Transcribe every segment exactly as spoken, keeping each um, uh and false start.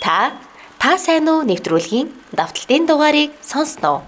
Та та сайн уу нэвтрүүлгийн давталтын дугаарыг сонсноо.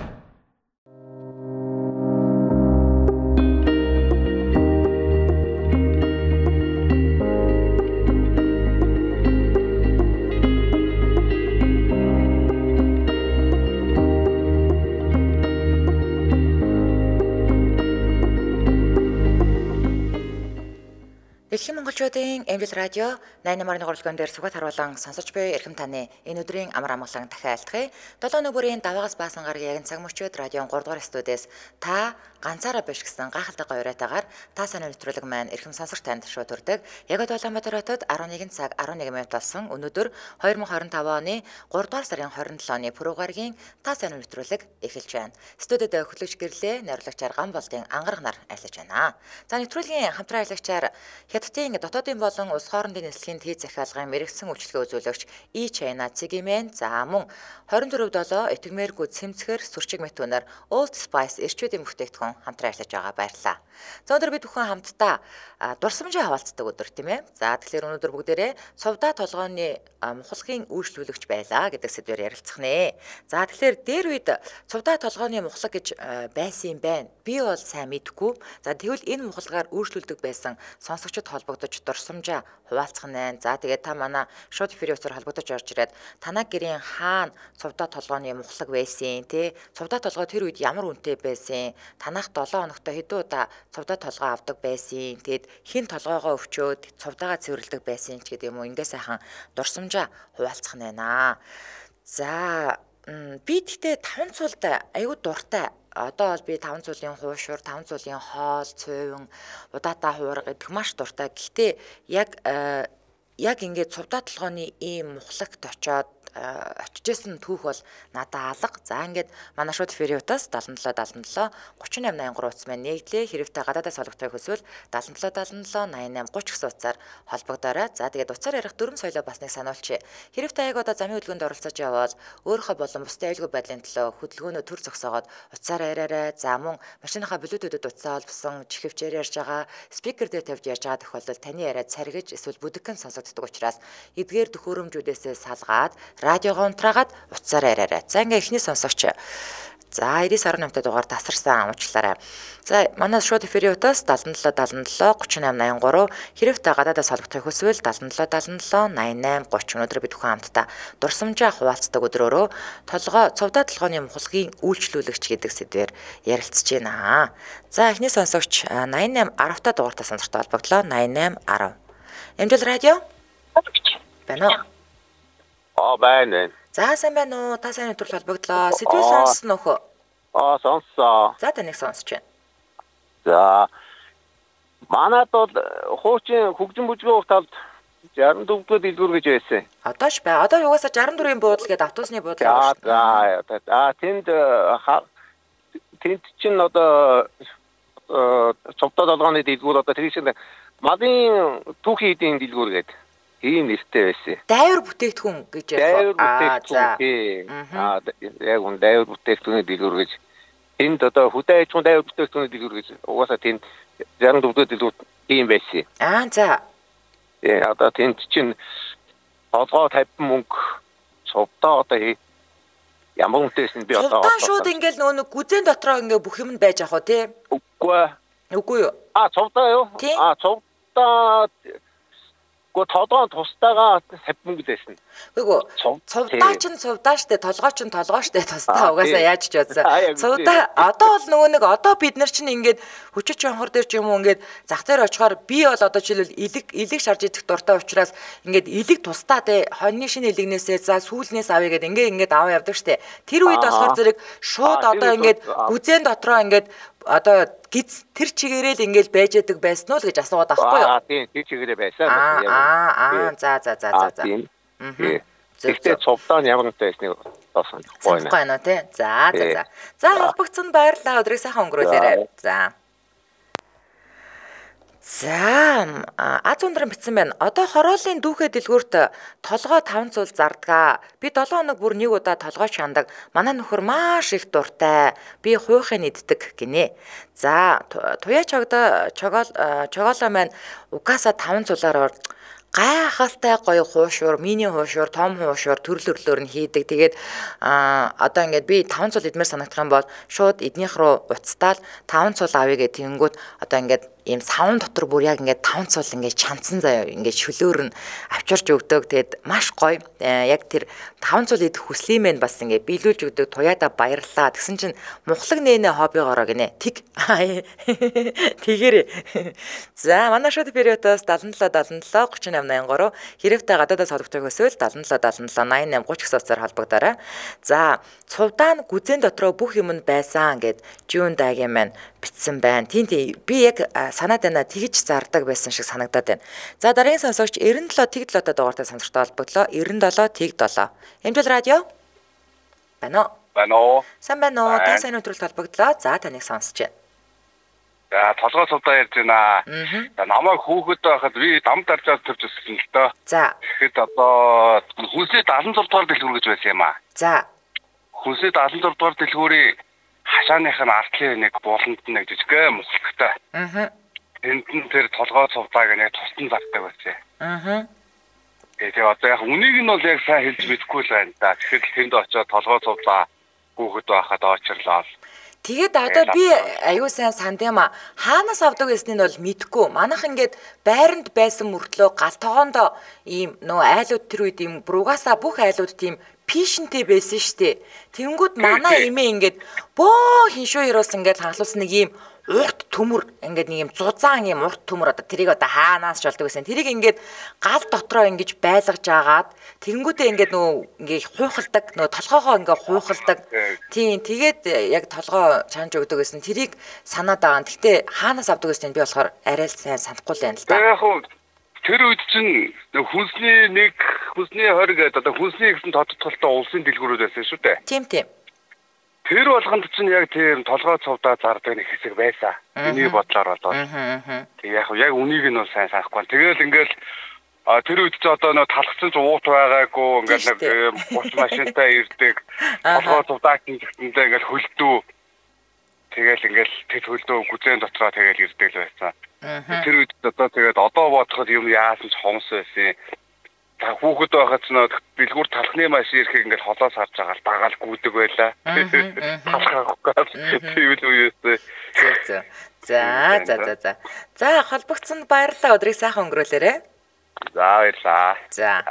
Дэлхийн монголчуудын Эмжил радио найман нарын гурван дээр сүгэт харуулан сонсож буй эрхэм таны энэ өдрийн амар амгалан дахин айлтгая. долоо өнөө бүрийн даваагаас баасан гарагийн яг цаг мөчид радион гурав дугаар студиэс та ганцаараа биш гэсэн гайхалтай гоёрайтаагаар та сайн нэвтрүүлэг маань эрхэм сонсогч танд шууд хүрдэг. Яг Улаанбаатар хотод арван нэгэн цаг арван нэг минут болсон өнөөдөр хоёр мың хорин таван оны гурав дугаар сарын хорин долоо оны пүрэв гарагийн та сайн нэвтрүүлэг эхэлж байна. Студид хөтлөгч гэрлээ найруулагчаар Гамболдын ангараг нар ажиллаж байна. За нэвтрүүлгийн хамтран аялагчаар Хятадын дотоодын болон улс хоорондын нислэгийн тээ захиалгын мэрэгсэн үйлчлэгээ үзүүлэгч И Чайна Цэгимэн за мөн хорин дөрөв долоо этгмээргүй цэмцгэр сүрчиг метүнээр Old Spice эрчүүдийн бүтээгдэхүүн хамтран ажиллаж байгаа баярлалаа. За өнөөдөр бид бүхэн хамтдаа дурсамжаа хаваалцдаг өдөр тийм ээ. За тэгэхээр өнөөдөр бүгдээрээ цувдаа толгооны мухалгын үйлчлүүлэгч байлаа гэдэг сэдвээр ярилцах нэ. За тэгэхээр дээр үед цувдаа толгооны мухлаг гэж байсан юм байна. Би бол сайн мэдэхгүй. За тэгвэл энэ мухалгаар үйлчлүүлдэг байсан сонсогчд холбогдож дурсамжаа хуваалцах нэ. За тэгээд та манай шууд эфирийн утсаар холбогдож орж ирээд танаа гэрийн хаана цувдаа толгооны мухлаг байсан тий. Цувдаа толгой тэр үед ямар үнэтэй байсан. Танаах долоо хоногтой хэдэн удаа цувдаа толгой авдаг байсан. Тэгэд хин толгойгоо өвчөөд цувдаагаа цэвэрлдэг байсан ч гэдэг юм уу. Ингээ сайхан дурсамжаа хуваалцах нэ. За би тэгтээ таван цулд аюу дуртай. Одоо бол би таван цулын хуушур, таван цулын хоол, цувин, удаатай хуурга гэдэг маш дуртай. Гэхдээ яг яг ингээд цувдаа толгойн ийм мухлагт очоод очижсэн түүх бол надад алга. За ингээд манай шууд эфирийн утас seven seven seven three eight nine three утас маань нэгдлээ. Хэрэгтэй гадаадаас олгохыг хүсвэл seven seven seven nine eight three zero гэсэн утсаар холбогдоорой. За тэгээд утсаар ярих дүрм соёлоо басныг сануулчих. Хэрэгтэй яг одоо замын хөдөлгөөнд оролцож явбал өөрийнхөө болон бусдын аюулгүй байдлын төлөө хөдөлгөөнөө төр зогсоогоод утсаар яриарай. За мөн машиныхаа блютудэд утсаа олбсон чихвчээр ярьж байгаа, спикер дээр тавьж ярьж байгаа тохиолдолд таны яриа царгиж эсвэл бүдэгхэн сонсогддог учраас эдгээр төхөөрөмжүүдээс салгаад радиогоо унтраагаад утсаар яриарай. За ингээ эхний сонсогч. За ninety nine дугаар тасарсан уучлаарай. За манай шууд эфирийн утас seven seven seven seven three eight nine three хэрэгтэй гадаадаас холбогдохыг хүсвэл seven seven seven seven nine eight three zero өнөөдөр бид бүхэн хамтдаа дурсамжаа хуваалцдаг өдрөөрөө толгой цувдаа толгойн мухалгын үйлчлүүлэгч гэдэг сэдвээр ярилцж байна. За эхний сонсогч ninety eight ten та дугаартай сонсортой холбогдлоо. ninety eight ten Эмжил радио байна. Аа байна. За сайн байна уу? Та сайн нэвтрүүлэг холбогдлоо. Сэдвээ сонссон нөхөө. Аа сонссоо. За таныг сонсож байна. За манайд бол хуучин хөгжин бүжгийн хувьд sixty дөрөвдүгээр дэлгүүр гэж байсан. Одоош бай. Одоо юугасаа sixty дөрвийн буудал гэдэг автобусны буудал байна. За за тэнд тэнд чинь одоо цогтой толгооны дэлгүүр одоо тэр шиг малын түүхийн эдийн дэлгүүр гэдэг ийм нэртэй байсан. Дайвар бүтээгдэхүүн гэж яг аа яг үн дайвар бүтээгдэхүүний дэлгүүр гэж энд одоо хөдөө аж ахуйн дайвар бүтээгдэхүүний дэлгүүр гэж угаасаа тэнд sixty дөрөвдүгээр дэлгүүр ийм байсан. Аа за. Э одоо тэнд чинь толгой тавьсан мөнгө цувдаа одоо ямар үнэтэйсэн би одоо цувдаа шууд ингээл нөгөө нэг гүзэн дотроо ингээ бүх юм байж ах уу тий? Үгүй. Үгүй юу? Аа цувдаа юу? Аа цувдаа Го толгой тустайгаа тавьсан гэсэн. Үгүй цувдаа ч цувдаа штэ толгой ч толгой штэ тустаа угаасаа яаж ч бодсон. Цувдаа одоо бол нөгөө нэг одоо бид нар чинь ингээд хүчит чонхор дээр ч юм уу ингээд зах дээр очихоор би бол одоо жишээлбэл илэг илэг шарж идэх дуртай учраас ингээд илэг тустаа те хоньны шинэ илэгнээсээ за сүүлнээс авъя гэдэг ингээд ингээд аваа явдаг штэ. Тэр үед болохоор зэрэг шууд одоо ингээд гүзэн дотроо ингээд одоо гиз тэр чигээрэл ингээл байж яадаг байсан уу л гэж асууад байхгүй юу? Аа тийм тэр чигээрээ байсан. Аа аа за за за за за. Аа. Тэгтээ цувдаа ямар нэгтэй байсныг тоосон. Гоё нэ тий. За за за. За холбогдсон баярлалаа. Өдрийг сайхан өнгөрүүлээрэй. За. За аз ундран битсэн байна. Одоо хороолын дүүхэ дэлгүүрт толгой таван цул зардгаа. Би долоо хоног бүр нэг удаа толгой шандаг. Манай нөхөр маш их дуртай. Би хуйхын иддэг гинэ. За туяа чогдоо чогоол чогоолоо маань угаасаа таван цулаар гайхалтай гоё хуушуур, мини хуушуур, том хуушуур төрөл төрлөөр нь хийдэг. Тэгээд аа одоо ингээд би таван цул идмээр санагдах юм бол шууд эднийх рүү уцтаал таван цул авъя гэх тэгэнгүүт одоо ингээд ийм савн дотор бүр яг ингээд таван цул ингээд чанцсан заяа ингээд шөлөөр нь авчирч өгдөг. Тэгээд маш гоё. Яг тэр таван цул идэх хүслийн мэн бас ингээд биелүүлж өгдөг. Туяада баярлалаа. Тэгсэн чинь мухлаг нэнэ хоббигоороо гинэ. Тэг. Тэгэрээ. За манай шууд периодоос seven seven seven three eight eight three хэрвээ гадаадаас холбогдох эсвэл seven seven seven nine eight thirty гэсэн холбогдорой. За цувдаа нь гүзэн дотроо бүх юм нь байсан гэд June Daгийн маань бичсэн байна. Тийм тийм би яг санаад байна тэгж зардаг байсан шиг санагдаад байна. За дараагийн сонсогч ninety seven тэг seven дугаартай сонсогчтой холбогдлоо. ninety-seven тэг seven. Эмчил радио. Байна уу? Байна уу? Сайн байна уу? Та сайн өдрөлт холбогдлоо. За таныг сонсож байна. За толгой цувдаа ярьж байна. За намайг хүүхэд байхад би дам даржаад төрж өссөн л доо. За. Тэгэхэд одоо хүнсээ seventy-six дугаар дэлгүүр гэж байсан юм аа. За. Хүнсээ seventy-six дугаар дэлгүүрийн хашааных нь артлын нэг буланд нэг жижигхэн мухлагтай. Аа. Тэнд нь тэр толгой цувдааг нэг тусдан зардаг байсан. Аа. Тэгээ одоо яг үнийг нь бол яг сайн хэлж мэдэхгүй л байна да. Тэгэхээр тэнд очиод толгой цувдаа хүүхэд байхад очирлоо. Тэгээд одоо би аюу сайн санд юм а. Хаанаас авдаг гэснийг бол мэдэхгүй. Манайх ингээд байранд байсан мөртлөө гал тогоондоо ийм нөө айлууд тэр үед ийм бругасаа бүх айлууд тийм пишнтэй байсан штэ. Тэнгүүд манай эмээ ингээд бөө хиншүү юус ингээд хангалуулсан нэг ийм урт төмөр ингээд нэг юм зузаан юм урт төмөр одоо тэрийг одоо хаанаас ч болдог гэсэн. Тэрийг ингээд гал дотроо ингэж байлгаж агаад тэгэнгүүтээ ингээд нөө ингээд хуйхалдаг нөө толгоогоо ингээд хуйхалдаг. Тийм тэгээд яг толгоо чанж өгдөг гэсэн. Тэрийг санаад байгаа. Гэхдээ хаанаас авдаг гэсэн би болохоор арай л сайн санахгүй л байна л да. Яг хөө тэр үед чинь хүнсний нэг хүнсний хориг гэдэг одоо хүнсний гэсэн тодтолтой улсын дэлгүүрүүд байсан шүү дээ. Тийм тийм. Тэр болгонд чинь яг тийм толгой цувдаа зардаг нэг хэсэг байсан. Миний бодлоор бол. Тэг яг яг үнийг нь бол сайн санахгүй. Тэгэл ингээл тэр үед ч одоо нөө талхсан ч уут байгаагүй ингээл нэг бус машинтай ирдэг. Толгой цувдаа гинжигтэндээ ингээл хөлдөө. Тэгэл ингээл тэт хөлдөө гүзэн дотроо тэгэл ирдэг л байсан. Тэр үед одоо тэгээд одоо бодоход юм яасан ч хомс байсан. Та хүүхэд байхад ч нөө бэлгүүр талхны машин ирэхийг ингээд холоос харж байгаа л дагаал гүйдэг байлаа. Талхахгүй. Тийм л үеэсээ. За за за за за. За холбогдсонд баярлалаа. Өдрийг сайхан өнгөрөөлөөрэй. За баярлалаа. За.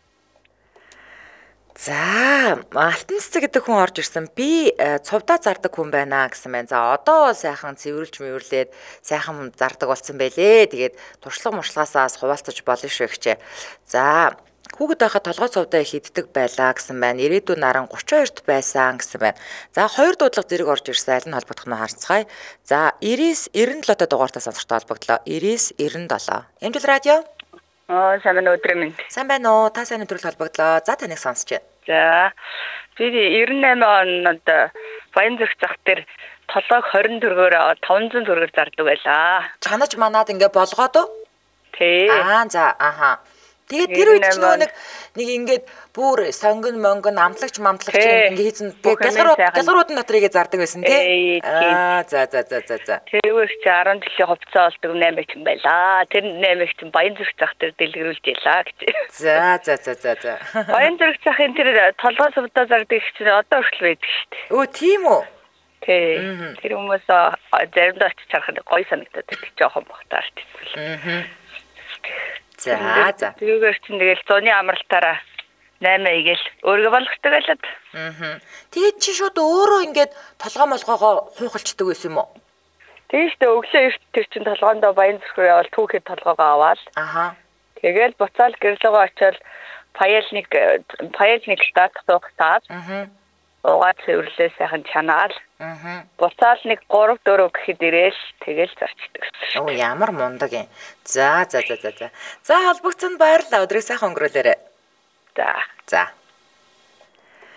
За, алтан цэцэг гэдэг хүн орж ирсэн. Би цувдаа зардаг хүн байна гэсэн байна. За, одоо сайхан цэвэрлж мөвөрлээд сайхан зардаг болсон байлээ. Тэгээд туршлага муршлагаасаас хуваалцаж болно шүү гэчээ. За, хүүхэд байхад толгой цувдаа их иддэг байлаа гэсэн байна. Ирээдүйн наран thirty-two байсан гэсэн байна. За, хоёр дуудлага зэрэг орж ирсэн. Аль нь холбогдох нь харцгаая. За, ninety-seven ninety-seven дугаартай сонсогчтой холбогдлоо. ninety-seven ninety-seven. Эмчил радио. Аа, сайн байна уу өдрөө минь. Сайн байна уу? Та сайн өдрөл холбогдлоо. За, таныг сонсч байна. За. Би ninety-eight онд Баянзүрх зах дээр толгойг twenty төгрөгөөр five hundred төгрөгөөр зардаг байлаа. Чанаж манаад ингээ болгоод уу? Тий. Аа, за, аха. Тэгээд тэр үед ч нөгөө нэг нэг ингээд бүр сонгон монгон амтлагч мамтлагч ингээ хийсэн. Гэлгарууд гэлгаруудын дотор игээ зардаг байсан тий. Аа, за за за за за. Тэрүүр чи ten жилийн хувцас олдог наймагч юм байлаа. Тэр наймагч Баянзүрх зах дээр дэлгэрүүлж ялаа гэж. За за за за за. Баянзүрх захын тэр толгой сувдаа зардаг их чинь одоо хүртэл байдаг шүү дээ. Өө, тийм үү? Тий. Тэр хүмүүс заримдаа очиж харахад гоё санагдаад байдаг жоохон бахтаар тийм. Аа. За за. Тэрүүгээр чинь тэгэл зуны амралтаараа nine игээл өөргөө болгохдаг байлаад. Аа. Тэгээд чи шууд өөрөө ингээд толгой молгоогоо хуухалчдаг байсан юм уу? Тийш дээ өглөө эрт тэр чинь толгоондоо Баянзүрх рүү явал түүхэд толгоогоо аваад. Аха. Тэгэл буцаал гэрлэгөө очиод паялник паялник стат тоохтаад. Аа. Угаад цэвэрлээ сайхан чанаал. Аа. Буцаал нэг three four гэхэд ирээл тэгэл зарчдаг. Оо ямар мундаг юм. За за за за за. За холбогцонд баярлалаа. Өдрийг сайхан өнгөрөөлөөрэй. За. За.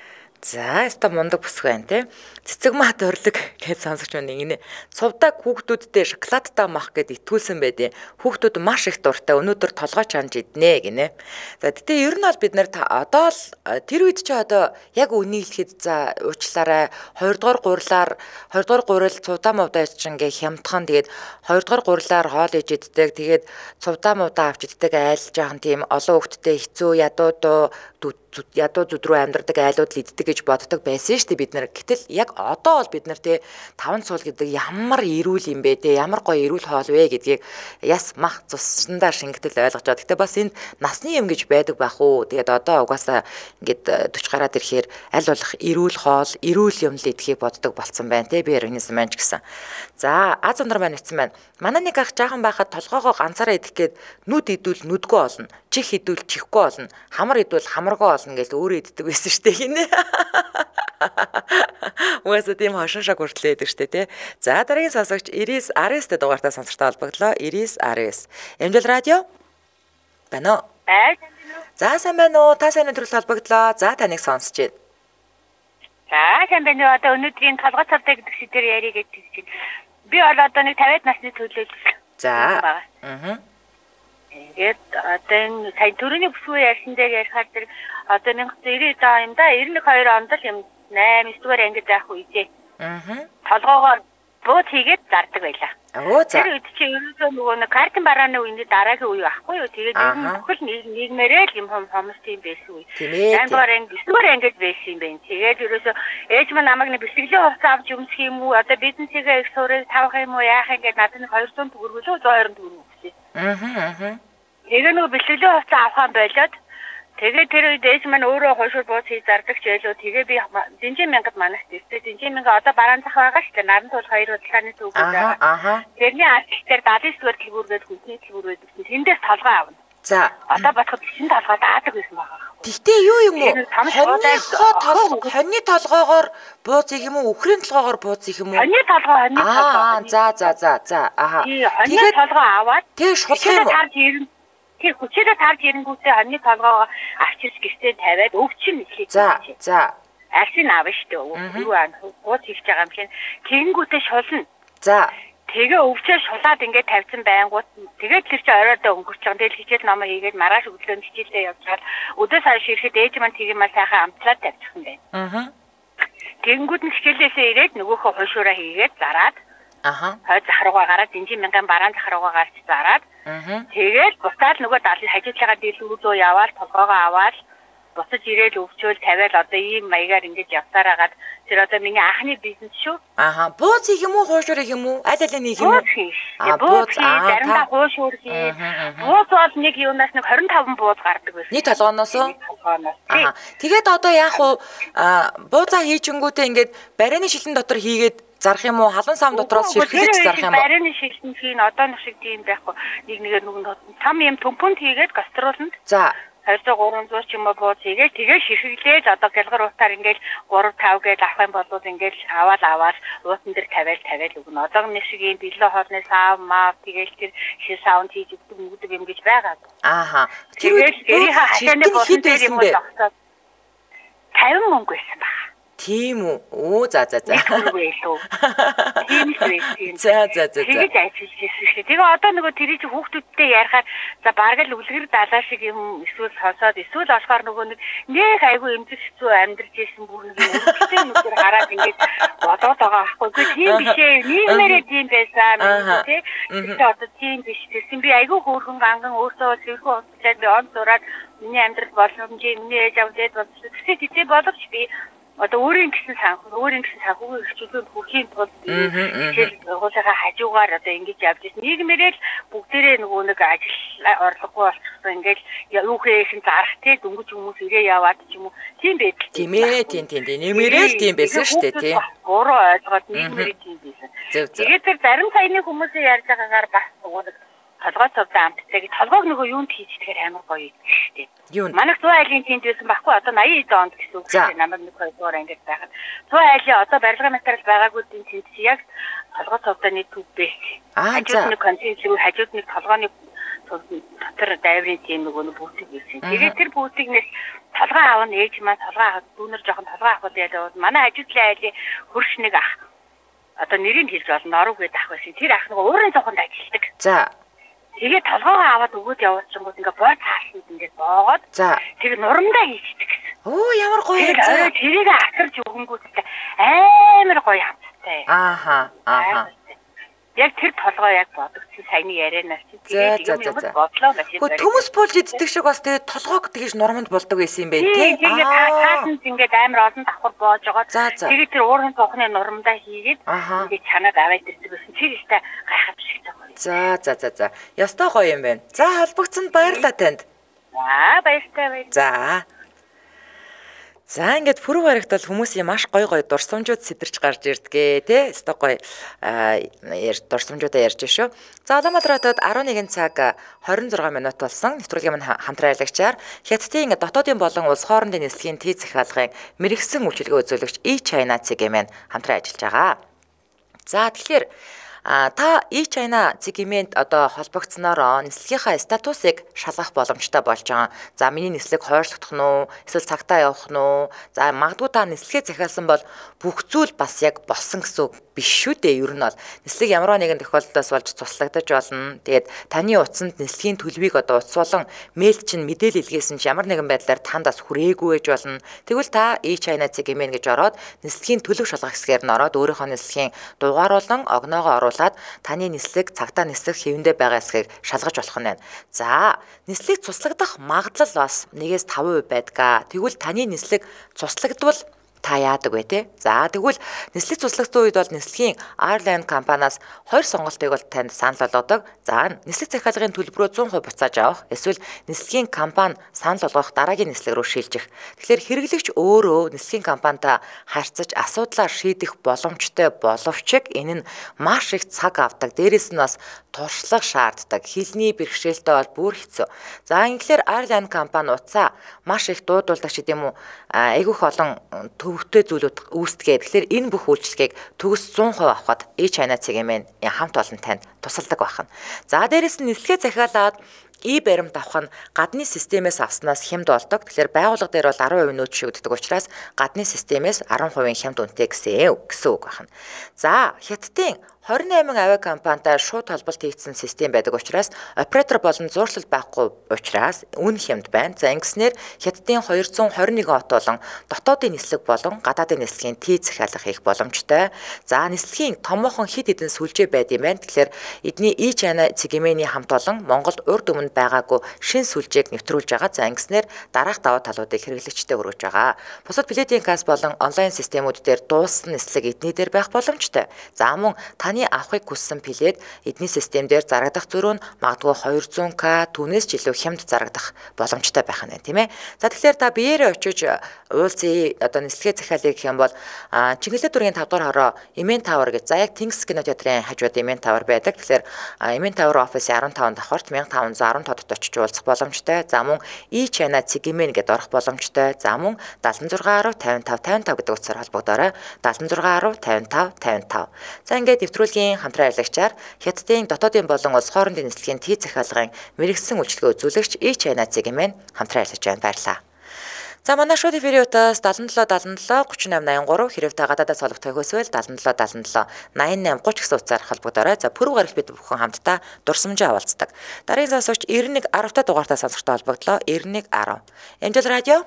За, өстой мундаг бүсгүй байна те. Цэцэг мат орлог гэж сонсогч байна ингэ. Цувдаг хүүхдүүддээ шоколадтай мах гэд итгүүлсэн байдیں۔ Хүүхдүүд маш их дуртай. Өнөөдөр толгой чанж иднэ гинэ. За, гэтээ ер нь бол бид нэр одоо л тэр үед чи одоо яг үнийг хэлэхэд за уучлаарай. хоёрдугаар гурлаар хоёрдугаар гурил цувдаа мувдаа ч ингээ хямдхан тэгээд хоёрдугаар гурлаар хоол иж иддэг. Тэгээд цувдаа мувдаа авч иддэг айл жаахан тийм олон хүүхдтэй хэцүү ядуу дуу ядуу зүд рүү амьдрдаг айлууд л иддэг гэж боддог байсан шүү дээ бид нар. Гэтэл яг одоо бол бид нар те таван цуул гэдэг ямар эрүүл юм бэ те ямар гоё эрүүл хоол вэ гэдгийг яс мах цуснандаа шингэтэл ойлгож байгаа. Гэтэ бас энд насны юм гэж байдаг байх уу. Тэгээд одоо угаасаа ингээд сорок гараад ирэхээр аль болох эрүүл хоол, эрүүл юм л идэхийг боддог болцсон байна те би организм маань ч гэсэн. За аз ундар маань утсан байна. Манай нэг ах жаахан байхад толгоогоо ганцаараа идэх гээд нүд идвэл нүдгүй олно. Чих идвэл чихгүй олно. Хамар идвэл хамаргүй олно гэж өөрөө иддэг байсан шүү дээ гинэ. Угаасаа тийм хошиншаг хүртлээ байдаг шүү дээ тий. За дараагийн сонсогч Ирис Арис тэ дугаартаа сонсогчтой холбогдлоо. Ирис Арис. Эмжил радио. Бано. За сайн байна уу? Та сайн өдрөл холбогдлоо. За таныг сонсож байна. За сайн байна уу? Одоо өнөөдрийн толгой цавтай гэдэг сэдвээр ярих гэдэг чинь. Би бол одоо нэг тавиад насны төлөөлөл. За. Аа. Тэгээд одоо энэ сая төрөний бүсгүй ярьсан дээр ярихаар тэр одоо нэг девяносто даа юм да девяносто хоёр онд л юм найман дугаар ангид байх үедээ. Аа. Толгоогоор бууз хийгээд зардаг байлаа. Оо за. Тэр үед чи ерөөсөө нөгөө нэг картын барааны үеийн дараагийн үе байхгүй юу? Тэгээд ер нь бүхэл нийгмээрээ л юм хомс тийм байсан үе. найман дугаар анги дугаар ангид байсан юм байна. Тэгээд ерөөсөө ээж маань намайг нэг бэлтгэлийн хувцас авч өмсөх юм уу? Одоо бизнесээ их суурийг тавих юм уу? Яах юм гээд надад нэг двести төгрөг лөө сто двадцать төгрөг өгсөн. Аа аа. Тэгээ нөгөө бэлтгэлийн хувцас авахан болоод тэгээ тэр үед ээж маань өөрөө хойшур бууз хийж зардаг ч байлоо. Тэгээ би Динжин мянгад манайх дэвтэй. Динжин мянга одоо бараан зах байгаа шүү дээ. Наран туул хоёр удааны төвөөр байгаа. Аа. Тэрний арчтэр даалын зүгээр дэлгүүргээд хүнсний дэлгүүргээд гэсэн. Тэндээс толгой аавна. За. Одоо бодоход шинэ толгой даадаг байсан байгаа. Гэхдээ юу юм уу? Хоньны толгоогоор бууз их юм уу? Үхрийн толгоогоор бууз их юм уу? Хоньны толгой, хоньны толгой. Аа, за за за за. Аха. Тэгээд толгой аваад тэг шулах юм уу? Тэр хүчээрээ тарж ирэнгүүтээ хоньны толгоогоо авчирч гэртээ тавиад өвчин эхлэв. За, за. Акшин аав шүү дээ. Юу аа гууд хийж байгаа юм шиг. Тэгэнгүүтээ шулна. За. Тэгээ өвчөө шулаад ингээд тавьсан байнгут. Тэгээд тэр чи оройдоо өнгөрч байгаа. Тэгэл хичээл номоо хийгээд маргааш өглөө хичээлдээ явж чад. Өдөө сая ирэхэд ээж маань тийм маа сайхан амтлаад тавьчихсан байна. Аа. Тэгэнгүүт нь хичээлээсээ ирээд нөгөөхөө хойшуураа хийгээд зараад. Аха. Хой захруугаа гараад Динжин мянган бараан захруугаа гарч зараад. Аа. Тэгээд буцаад нөгөө даалын хажуудлага дийлүүрөө яваад толгоогоо аваад буцаж ирээл өвчөөл тавиал одоо ийм маягаар ингэж явсаар хагаад тэр одоо миний анхны бизнес шүү. Аха. Бууз их юм уу, хуушур их юм уу? Аль аль нэг юм уу? Аа, бууз заримдаа хуушур хий. Бууз бол нэг юунаас нэг двадцать пять бууз гардаг байсан. Нийт толгооноос уу? Аха. Тэгээд одоо яах вэ? Буузаа хийчингүүтээ ингээд барианы шилэн дотор хийгээд зарах юм уу? Халуун сам дотроос ширхлэж зарах юм уу? Барианы шилэн хийн одоо нэг шиг тийм байхгүй. Нэг нэгээр нэг там юм төмпөнд хийгээд гастролонд. За. двести гурамдуус ч юм уу бууз хийгээд тэгээ ширхглээж одоо гэлгар утаар ингээл три five гээд авах юм бол ингээл аваад аваад уутан дээр тавиал тавиал өгнө. Одоо нэг шиг юм бэлээ хоолны сав маа тэгээл тэр шил саунд хийж өгдөг мөгдөг юм гэж байгаа. Ааха. Тэгээд гэрийнхаа хашааны болон дээр юм уу тогтоод пятьдесят мөнгө байсан баг. Тийм үү. Оо за за за. Тийм үү. За за за за. Тэгээд ажиллаж ирсэн шүү. Тэгээ одоо нөгөө тэрий чи хүүхдүүдтэй ярихаар за бараг л үлгэр далаа шиг юм эсвэл сонсоод эсвэл олохоор нөгөө нэг нэх айгүй эмзэг хэцүү амьдарч ирсэн бүр нэг үлгэртэй нүгээр хараад ингээд бодоод байгаа байхгүй. Гэхдээ тийм биш ээ. Нийгмээрээ тийм байсан юм тий. Тэгэхээр одоо тийм биш. Тэгсэн би айгүй хөөрхөн ганган өөртөө тэрхүү хоцлаад би он зураад миний амьдрал боломжийг миний ээж авдад болсон. Тэгэхээр тийм боловч би одоо өөрийн гэсэн санхүү, өөрийн гэсэн санхүүгийн хөвчлөлөнд хүрэхийн тулд хичээл хуулийнхаа хажуугаар одоо ингэж явж ирсэн. Нийгмээрээ л бүгдээрээ нөгөө нэг ажил орлогогүй болчихсон. Ингээл юу хийх нь зарах тий дөнгөж хүмүүс ирээ яваад ч юм уу. Тийм байдаг. Тийм ээ, тийм тийм. Нийгмээрээ л тийм байсан шүү дээ тий. Буруу ойлгоод нийгмээрээ тийм байсан. Тэгээд тэр зарим саяны хүмүүсийн ярьж байгаагаар бас нөгөө толгой цовдоо амттай гэж толгойг нөгөө юунд хийж идэхээр амар гоё юм шүү дээ. Юу? Манайх зуун айлын тэнд байсан байхгүй одоо восемьдесят онд гэсэн үг тийм намайг нэг хоёр дугаар ангид байхад зуун айлын одоо барилгын материал байгаагүй тэнд чи яг толгой цовдооны төв бэс. Аа за. Хажууд нэг континент хажууд нэг толгойн дотор дайврын тийм нөгөө бүүтэг байсан. Тэгээд тэр бүүтэгнээс толгой аав нь ээж маань толгой аваад дүүнэр жоохон толгой авахд ялаад манай ажиглын айлын хөрш нэг ах одоо нэрийг хэлж болно Норог гэдэг ах байсан. Тэр ах нөгөө уурын цохонд ажилладаг. За. Тэгээд толгойгоо аваад өгөөд явуулчихгууд ингээ боо цаашнд ингээ боогод. За. Тэр нурамдаа хийчихдэг гэсэн. Оо ямар гоё. За. Тэрийг асарч өгөнгүүтээ амар гоё хамттай. Ааха. Ааха. Яг тэр толгой яг бодогдсон саяны ярианаас чи тэгээд юм юм бодлоо гэж. Хөө төмөс болж иддэг шиг бас тэгээд толгойг тэгж нормонд болдог байсан юм байна тий. Тэгээд таасан ингээд амар олон давхар боож байгаа. Тэгээд тэр уурын цохны нурамдаа хийгээд ингээд чанаад аваад ирдэг гэсэн. Тэр ихтэй гайхав шиг байгаа. За за за за. Ястай гоё юм байна. За холбогцсонд баярлалаа танд. За баярлалаа. За. За ингээд пүрэв гарагт бол хүмүүсийн маш гоё гоё дурсамжууд сэтэрч гарч ирдгээ тий. Өстой гоё дурсамжуудаа ярьж шүү. За Улаанбаатар хотод арван нэгэн цаг хорин зургаан минут болсон. Нэвтрүүлгийн мань хамтран аялагчаар Хятадын дотоодын болон улс хоорондын нислэгийн тээ захиалгын мэрэгсэн үйлчилгээ үзүүлэгч E-China цэгийн хамтран ажиллаж байгаа. За тэгэхээр А та E-China цэгмэнд одоо холбогдсноороо нислэгийнхаа статусыг шалгах боломжтой болж байгаа. За миний нислэг хойшлогдох нь уу? Эсвэл цагтаа явах нь уу? За магадгүй та нислэгээ захиалсан бол бүх зүйл бас яг болсон гэсэн биш шүү дээ. Ер нь бол нислэг ямар нэгэн тохиолдолд болж туслагдаж болно. Тэгээд таны утсанд нислэгийн төлбөрийг одоо утас болон мэйл чинь мэдээлэл илгээсэн ч ямар нэгэн байдлаар тандас хүрээгүй гэж болно. Тэгвэл та E-China цэгмэн гэж ороод нислэгийн төлөв шалгах хэсгээр нь ороод өөрийнхөө нислэгийн дугаар болон огноогоо оруулаад таны нислэг цагтаа нислэг хэвэндээ байгаа эсхийг шалгаж болох нь байна. За, нислэг цуслагдах магадлал бас нэгээс таван хувь байдаг. Тэгвэл таны нислэг цуслагдвал та яадаг вэ те? За тэгвэл нислэг цуслагдсан үед бол нислэгийн Ireland компаниас хоёр сонголтыг бол танд санал болгодог. За нислэг захиалгын төлбөрөө зуун хувь буцааж авах, эсвэл нислэгийн компани санал болгох дараагийн нислэг рүү шилжих. Тэгэхээр хэрэглэгч өөрөө нислэгийн компанитай харьцаж асуудлаа шийдэх боломжтой боловч энэ нь маш их цаг авдаг. Дээрээс нь бас туршлага шаарддаг. Хилний бэрхшээлтэй бол бүр хэцүү. За ингээр Ireland компани утсаа маш их дуудуулдаг ч гэдэм үү айгүйх олон төвөгтэй зүйлүүд үүсдэг. Тэгэхээр энэ бүх үйлчлэгийг төгс зуун хувь авахад E-China цэгийн хамт олон танд тусалдаг байна. За дээрээс нь нислэгээ захиалаад И баримт авах нь гадны системээс авснаас хямд болдог. Тэгэхээр байгууллага дээр бол арван хувийн нөөц шигддэг учраас гадны системээс арван хувийн хямд үнэтэй гэсэн гэсэн үг байна. За Хятадын хорин найман авиа компанитай шууд холболт хийгдсэн систем байдаг учраас оператор болон зуурлал байхгүй учраас үн хямд байна. За ингэснээр Хятадын двести двадцать one хот болон дотоодын нислэг болон гадаадын нислэгийн тий захиалга хийх боломжтой. За нислэгийн томоохон хид хідэн сүлжээ байд юм байна. Тэгэхээр эдний E-China цэгмэний хамт олон Монголд урд өмнө байгаагүй шин сүлжээг нэвтрүүлж байгаа. За ингэснээр дараах даваа талуудыг хэрэглэгчдэд өргөж байгаа. Бусад билетийн касс болон онлайн системүүд дээр дууссан нислэг эдний дээр байх боломжтой. За мөн таны авахыг хүссэн билет эдний системээр зарагдах зөрүү нь магадгүй двести к түүнээс ч илүү хямд зарагдах боломжтой байх нь тийм ээ. За тэгэхээр та биеэрээ очиж уулзъя одоо нислэгээ захиалъя гэх юм бол Чингэлэг дүүргийн тавд дахь хороо Emen Tower гэж за яг Тэнгис кино театрын хажууд Emen Tower байдаг. Тэгэхээр Emen Tower офисын арван таван давхарт one thousand five hundred тодод очиж уулзах боломжтой. За мөн E-China цэгмэн гэдээ орох боломжтой. За мөн seven six one zero five five five five гэдэг утсаар холбогдоорой. seven six one zero five five five five. За ингээд нэвтрүүлгийн хамтран аялагчаар Хятадын дотоодын болон улс хоорондын нислэгийн тий захиалгын мэрэгсэн үйлчлэгээ үзүүлэгч E-China цэгмэн хамтран ажиллаж байна. Баярлалаа. За манай шууд эфирийн утас seven seven seven seven three eight three хэрэг та гадаадаас холбогдох хөөсвөл seven seven seven seven nine eight three гэсэн утсаар холбогдоорой. За пүрэв гарагт бид бүхэн хамтдаа дурсамжаа авалцдаг. Дараагийн сонсогч ninety one zero та дугаартаа сонсогчтой холбогдлоо. ninety one zero. Эмжил радио.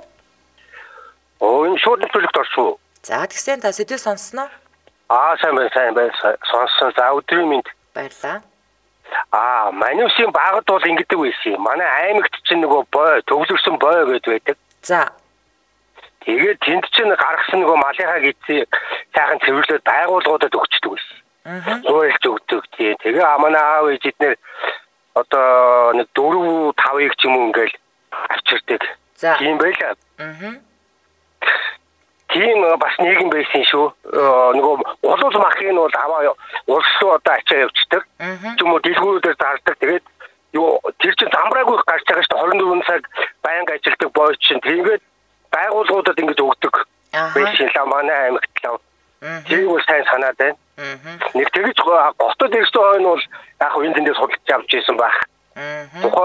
Оо энэ шууд нэвтрүүлэгт орсон уу? За тэгсэн та сэдв сонссноо? Аа сайн байна сайн байна. Сонссон. За өдрийн мэнд. Баярлалаа. Аа манайсын багт бол ингэдэг байсан юм. Манай аймагт чинь нөгөө бой төвлөрсөн бой гэдэг байдаг. За тэгээд тэнд чинь гаргасан нөгөө малынхаа гизээ сайхан цэвэрлээд байгууллагуудад өгчдөг байсан. Аа. Зуурилж өгдөг тий. Тэгээ манай аав ээжиднэр одоо нэг four five ч юм уу ингээл авчирдаг. Тийм байлаа. Аа. Тийм бас нийгэм байсан шүү. Нөгөө улуул махыг нь бол аваа улс руу одоо ачаа явчихдаг. Ч юм уу дэлгүүрүүдээр зардаг. Тэгээд юу тэр чинь замбраагүй гарч байгаа шүү. twenty-four цаг байнга ажилтдаг бой чинь тэгээд байгууллагуудад ингэж өгдөг. Байсан л манай аймагт л. Тэр үл сайн санаад байна. Нэг тэгж готод ирсэн хойно бол яг энэ тэндээ судалж авч ирсэн байх. Тухайн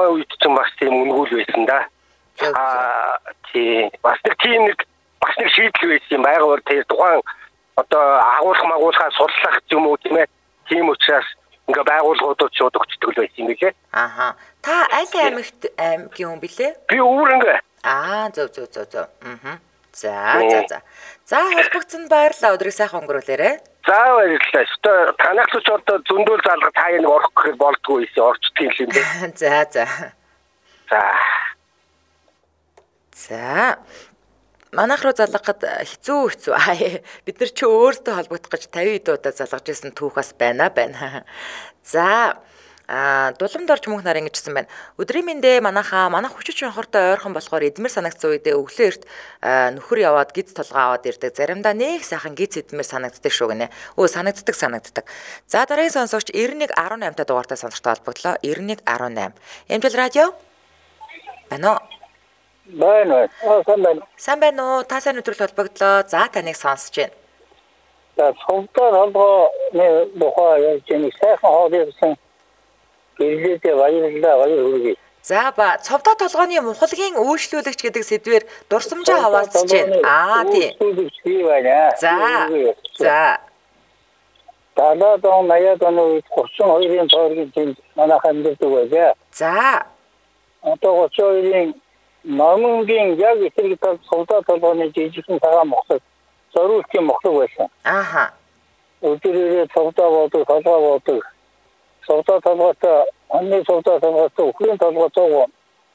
чинь бас тийм үнгүүл байсан да. Аа тий бас нэг тийм нэг бас нэг шийдэл байсан юм байгаагаар тэр тухайн одоо агуулах магуулахаа сурлах юм уу тийм ээ. Тийм учраас ингээ байгууллагуудад шууд өгчдөг л байсан юм билээ. Аха. Та аль аймагт аймгийн хүн билээ? Би Үүрэнгэ. Аа зөв зөв зөв зөв. Аа. За за за. За холбогдсон баярлалаа. Өдрийг сайхан өнгөрүүлээрэй. За баярлалаа. Одоо танах ч одоо зөндөл залга та яг орох гэхэд болдгоо ийсэн орчдгийг юм бэ. За за. За. За. Манайх руу залгахад хэцүү хэцүү. Бид нар чи өөрсдөө холбогдох гэж тавиад удаа залгаж ирсэн түүх бас байна байна. За а дулам дорж мөнх нар ингэжсэн байна. Өдрийн мэндэ манайхаа манайх хүчит шонхортой ойрхон болохоор эдмэр санагдсан үедээ өглөө эрт нөхөр яваад гиз толгоо аваад ирдэг. Заримдаа нэг сайхан гиз эдмэр санагддаг шүү гинэ. Өө санагддаг санагддаг. За дараагийн сонсогч девять one eight та дугаартай сонсогчтой холбогдлоо. девять one eight. Эмчил радио? Бано. Байна. Аа сайн байна. Сайн байна уу? Та сайн өдрөл холбогдлоо. За таныг сонсож байна. За цогтой холбоо нэ бохоо яаж юм сайхан хоолойсон. Ирэлдээ баярлалаа баяр хүргэе. За ба цовдоо толгойн мухалгийн үйлчлүүлэгч гэдэг сэдвээр дурсамжаа хаваалцж байна. Аа тий. За. За. Далаа дон наяа дон thirty-two-ийн тойргийн тэнд манайх амьдардаг байлаа. За. Одоо thirty-two-ийн номонгийн яг эсрэг тал цовдоо толгойн жижигхэн цагаан мохлог зориултын мохлог байсан. Ааха. Өдөрөө цовдоо боодог толгой боодог. Цовдоо толгойтой анны цовдоо толгойтой өхрийн толгойтой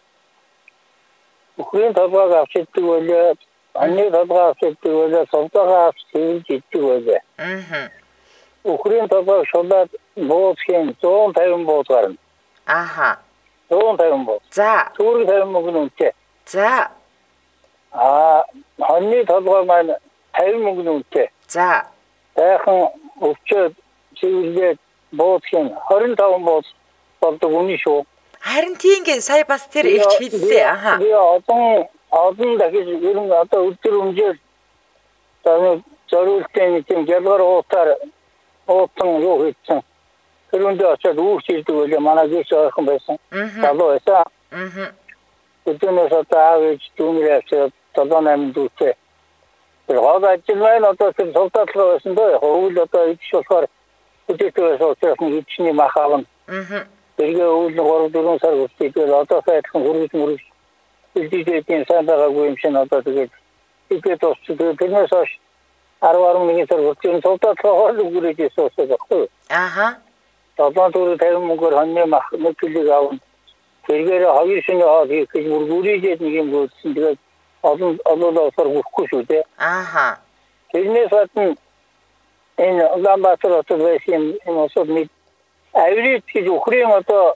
өхрийн толгойг авчиддаг байлаа. Анны толгой авчиддаг байлаа. Цовдоогоо авч хийж иддэг байлаа. Аа. Өхрийн толгой шулаад бууцхийн one fifty бууц гарна. Ааха. one fifty бууц. За. Түүрэг fifty мөнгө үнэтэй. За. Аа, анны толгой маань fifty мөнгө үнэтэй. За. Сайхан өвчөөд чиглээд бууцхийн twenty-five бууц болдог үний шүү. Харин тиймээ сая бас тэр ихч хэллээ. Аха. Би одоо одоо дахиж ер нь одоо өдөр өмжөөр таны зориултын тийм ялгар уутаар уутан юу хийсэн. Тэрүндээ очиад үүрч ирдэг байлаа. Манай гээш ойрхон байсан. Залуу байсан. Аа. Өдөрнөөс одоо аавч дүүнэрээс долоо наймд үүтэй. Тэр хол ажил маань одоо тэр султаатлаа байсан дөө. Хөвөл одоо идэж болохоор үдээтэй учраас нэг ичний мах авна. Аа. Тэргээ өвөл three four сар үстэйгээр одоо сайхан хөргөж мөрөж илдийдийн сайн байгаагүй юм шиг одоо тэгээд ихэд өсчөө тэрнээс хойш ten сар үрчэн султаатлаа хол үгрэж өсөж байгаа. Аха. Одоо түр fifty мөнгөөр хоньны мах нэг килог авна. Тэргээр хоёр шинэ хол хийх гэж бүргүүрийгээд нэг юм гүйсэн. Тэгээд олон олоолоо сар бүхгүй шүү дээ. Аха. Тэрнээс гадна энэ Улаанбаатар хотод байсан юм осод нэг авирит гэж өхрийн одоо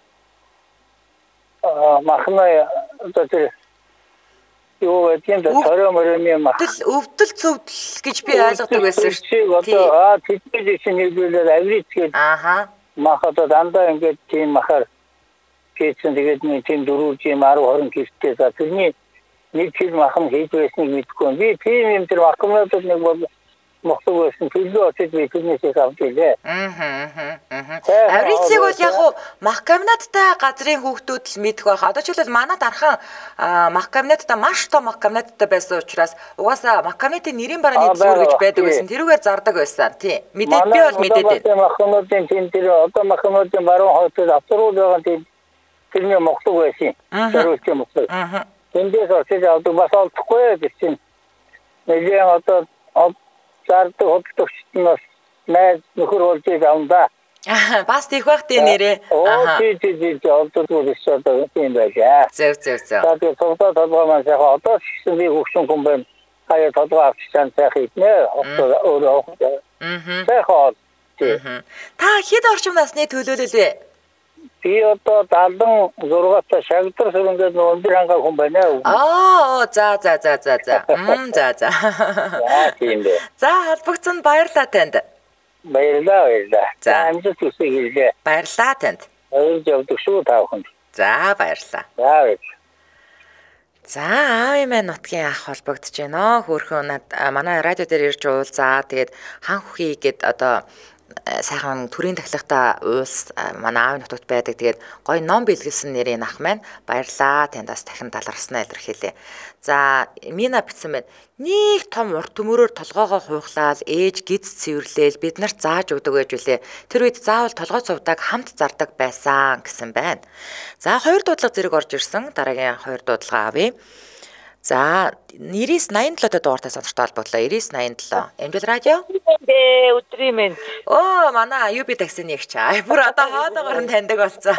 махна одоо тэр юу гэдэг нь тороморны мах. Өвдөл цөвдөл гэж би ойлгодог байсан шүү дээ. Одоо аа тэтгэж чинь хэлбэлээр авирит гэж. Аха. Мах одоо дандаа ингээд тийм махаар хийсэн. Тэгээд нэг тийм дөрвөн жим ten twenty килтэй за тэрний нэг кил махан хийж байсныг мэдгүй. Би тийм юм тэр махнуудад нэг бол мохлог байсан. Төлөө очиж би тэрнээс авч илээ. Аа аа. Аврицыг бол яг уу мах кабинеттай газрын хүүхдүүд л мэдэх байх. Одоо ч бол манад архан мах кабинеттай маш том мах кабинеттай байсан учраас угаасаа мах кабинетийн нэрийн барааны зүр гэж байдаг байсан. Тэрүүгээр зардаг байсан. Тий. Мэдээд би бол мэдээд байна. Махнуудын тийм тэр одоо махнуудын баруун хотод авторууд байгаа тийм тэрний мохлог байсан. Зориулсан мохлог. Аа. Тэндээс очиж авдаг бас олдохгүй гэсэн. Нэгэн одоо зардаг хөдөлгөгчнөөс найз нөхөр болж авна да. Аа бас тийх байх тий нэрээ. Аа тий тий тий олддог биш одоо тийм байлаа. Зөв зөв зөв. Тэгээд цогтой толгой маань яг одоо шигсэн би хөвшин хүн байна. Хаяа толгой авчихсан сайхан иднэ. Одоо өөрөө авах. Аа. Сайхан. Тий. Та хэд орчим насны төлөөлөл вэ? Би одоо seventy-six та шагдар сүрэнгээд өндөр хангаа хүн байна. Аа за за за за за. Мм за за. За тийм дээ. За холбогдсон баярлалаа танд. Баярлалаа баярлалаа. За амжилт хүсье хэлээ. Баярлалаа танд. Баярлж явдаг шүү та бүхэнд. За баярлалаа. За баярлалаа. За аавын маань нутгийн ах холбогдож байна. Хөөрхөн манай радио дээр ирж уулзаа. Тэгээд хан хүхий гэд одоо сайхан төрийн тахилгатай улс манай аавын нутагт байдаг. Тэгээд гоё ном бэлгэлсэн нэрийн ах маань баярлаа. Танд бас дахин талархснаа илэрхийлье. За Мина бичсэн байна. Нэг том урт төмөрөөр толгоогоо хуухлаад ээж гиз цэвэрлээл бид нарт зааж өгдөг гэж үлээ. Тэр үед заавал толгой цувдаг хамт зардаг байсан гэсэн байна. За хоёр дуудлага зэрэг орж ирсэн. Дараагийн хоёр дуудлага авъя. За нэрээс найман долоо дугаартай сонсогчтой холбоотлоо. нэрээс найман долоо. Эмжил радио. Дээ өдрийн мэнд. Оо манай ю би таксины ягч аа. Бүр одоо хоолоогоор нь таньдаг болсон.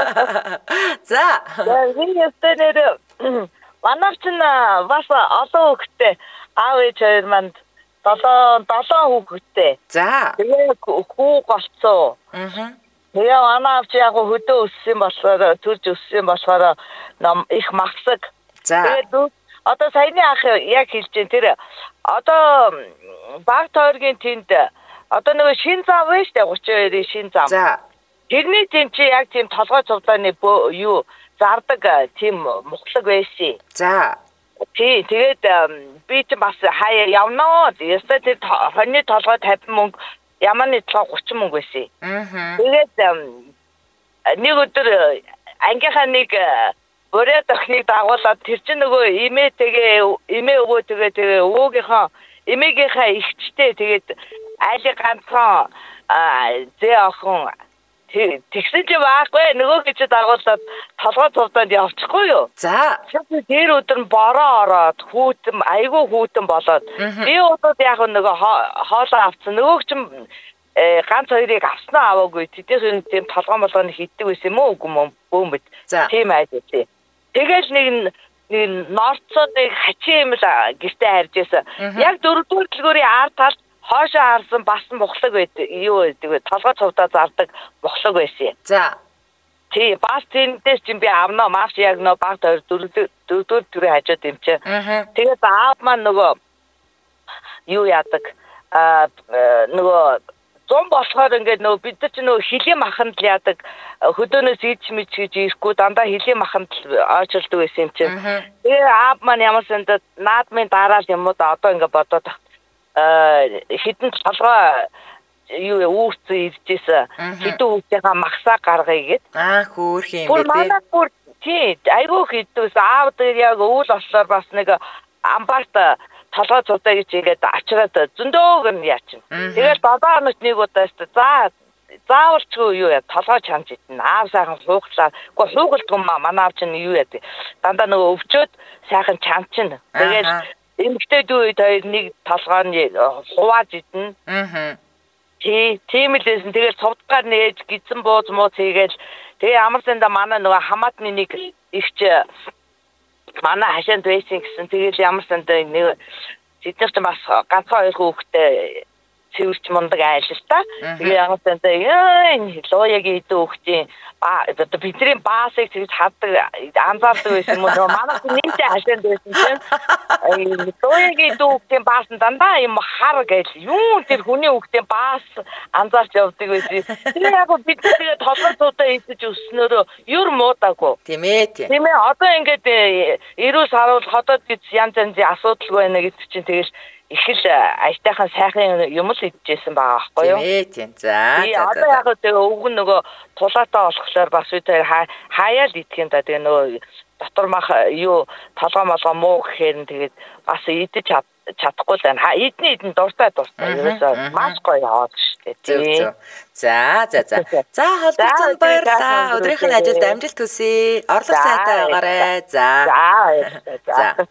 За. Би ястэнэр манай ч бас олон хүүхэдтэй аав ээж хоёр манд долоо долоо хүүхэдтэй. За. Тэгээ хүү голцоо. Аа. Тэгээ манай авч яг хөдөө өссөн болохоор төрж өссөн болохоор их махсаг. За. Тэгээд одоо саяны ах яг хэлж дээ тэр одоо баг тойргийн тэнд одоо нэг шин зам байна шүү дээ гурван хоёрын шин зам. За. Тэрний тэнд чи яг тийм толгой цуглааны юу зардаг тийм мухлаг байсан. За. Тий тэгээд би ч бас хаяа явнаа. Яста тэр хоньны толгой тавьсан мөнгө ямааны толгой гурван мөнгө байсан. Аа. Тэгээд нэг өдөр ангийнхаа нэг Өөрөө тохныг дагуулад тэр чинь нөгөө имээ тэгээ имээ өвөө тэгээ тэгээ өвөөгийнхөө имээгийнхаа ихчтэй тэгээд айлын ганцхан зээ охин тэгсэн чи байхгүй нөгөө гэж дагуулад толгой цувданд явчихгүй юу. За. Тэр өдөр нь бороо ороод хүүтэн айгүй хүүтэн болоод би удаад яг нөгөө хоолоо авсан нөгөөг чинь ганц хоёрыг авснаа аваагүй тэдний тийм толгой молгоны хийдэг байсан юм уу үгүй юм бөөмбөд тийм айдээ. Тэгэл нэг нэг норцоодыг хачин юм л гэртээ харж байсан. Яг дөрөвдүгээр дэлгүүрийн ард талд хоошоо харсан басан мухлаг байдаг. Юу гэдэг вэ? Толгой цувдаа зардаг мухлаг байсан. За. Тий, бас тэндээс чинь би авнаа маш яг нөө баг дөрөвдүгээр дөрөвдүгээр төрөө хажууд юм чи. Тэгээд аав маань нөгөө юу яадаг а нөгөө зам болохоор ингээд нөгөө бид нар ч нөгөө хилийн маханд л яадаг хөдөөнөөс идж мич гэж ирэхгүй дандаа хилийн маханд очилдог байсан юм чинь. Тэгээ аав маань ямар сандад наадмын дараал юм уу да одоо ингээд бодоод аа хитэн толгой юу үүрцэн иржсэн хитэн үүрцийнхаа махсаа гаргая гэд. Аа хөөх юм бэ тий. Тий айгүй хитүүс аав дээр яг өвөл ослоор бас нэг амбарт толгой цудаа гэж ингээд ачраад зөндөөгөр нь яачин. Тэгээд долоо хоногт нэг удаа өстө за заавалчгүй юу яа толгой чамж идэн аав сайхан хуухлаа. Гэхдээ хуухлдгүй манай аав чинь юу яа дандаа нөгөө өвчөөд сайхан чамчин. Тэгээд эмэгтэй дүү хоёр нэг толгойн хувааж идэн. Аа. Тий, тийм л байсан. Тэгээд цувдгаар нээж гизэн бууз мууц хийгээл тэгээ амар санда манай нөгөө хамаатны нэг ихч манай хашаанд байсан гэсэн тэгээд ямар санда нэг тэднэрт бас ганцхан хоёр хүүхэдтэй цэвэрч мундаг айл л та. Тэгээ ямар санда яа лууягийн идүү хүүхдийн одоо бидний баасыг тэгж хаддаг анзаардаг байсан юм уу манай нэмж хашаанд байсан чинь лууягийн идүү хүүхдийн баас нь дандаа юм хар гэж юу тэр хүний хүүхдийн баас анзаарч явдаг байсан. Тэгээ яг бид тэгээ толгой цуудаа идэж өснөөрөө юр муудаагүй. Тийм ээ. Тийм ээ одоо ингээд эрүүл харуул хотод гэж янз янзын асуудал байна гэдэг чинь тэгэл их л аятайхан сайхан юм л идчихсэн байгаа байхгүй юу? Тийм ээ тийм. За. За. Одоо яг тэгээ өвг нөгөө тулаатай болохоор бас үе тэр хаяал идэх юм да тэгээ нөгөө дотор мах юу толгой молгоо муу гэхээр нь тэгээд бас идэж чадахгүй л байна. Эдний эдэн дуртай дуртай. Ерөөсөө маш гоё хоол шүү дээ. За за за. За холбогдсон баярлалаа. Өдрийнх нь ажилд амжилт хүсье. Орлого сайтай байгаарай. За. За.